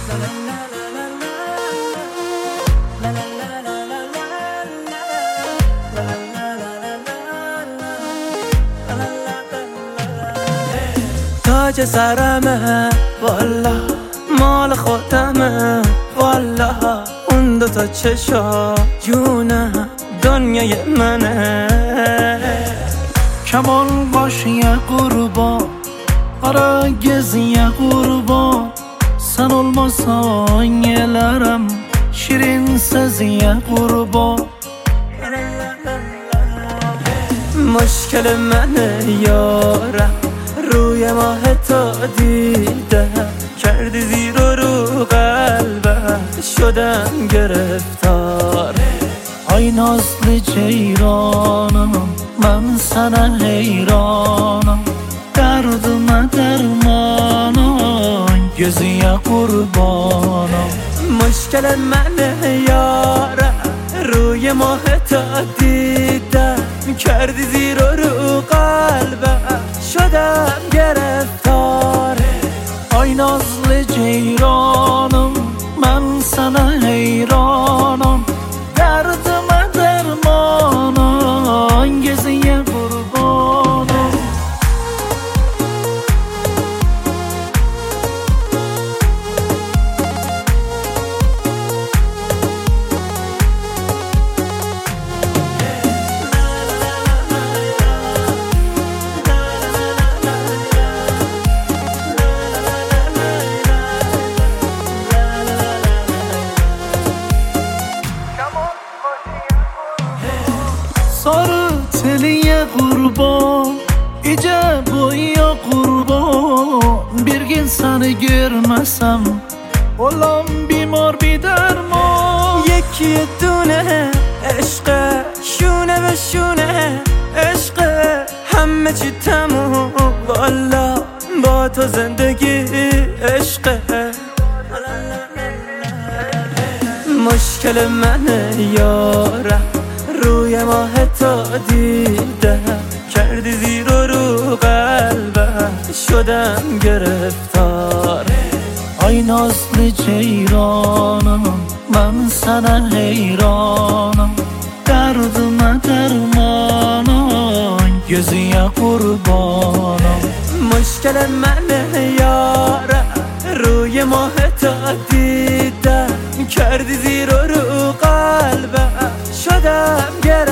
تاج سرمه والا، مال خودمه والا، اون دوتا چشا جونه دنیای منه. کمان باش یه قربان، ara geziye kurban. Sen olmasan yelerim, şirin seziye kurban. مشکل منه یارم، روی ماه تا دیده کردی زیر و رو قلبه، شدم گرفتار. Ay nazlı ceyranım, ben sana heyranım. Derdime dermanım, gözüye kurbanım. مشکل منه یارم، روی ماه تا دیده کردی زیر و رو قلبه، شدم گرفتار. Ay nazlı ceyranım, ben sana heyranım. Derdime dermanım, gözüye kurbanım. Sarı teliye kurban, iyice boya kurban. Bir gün seni görmesem olam بیمار بی درمان. یکی دونه عشقه، شونه به شونه عشقه، همه چی تموم والا، با تو زندگی عشقه. مشکل منه یارم، روی ماه تا دیده کردی زیر و رو قلبه، شدم گرفتار. Ay nazlı ceyranım, ben sana heyranım. Derdime dermanım, gözüye kurbanım. مشکل منه یارم، روی ماه تا دیده کردی زیر و رو قلبه، شدم گرفتار.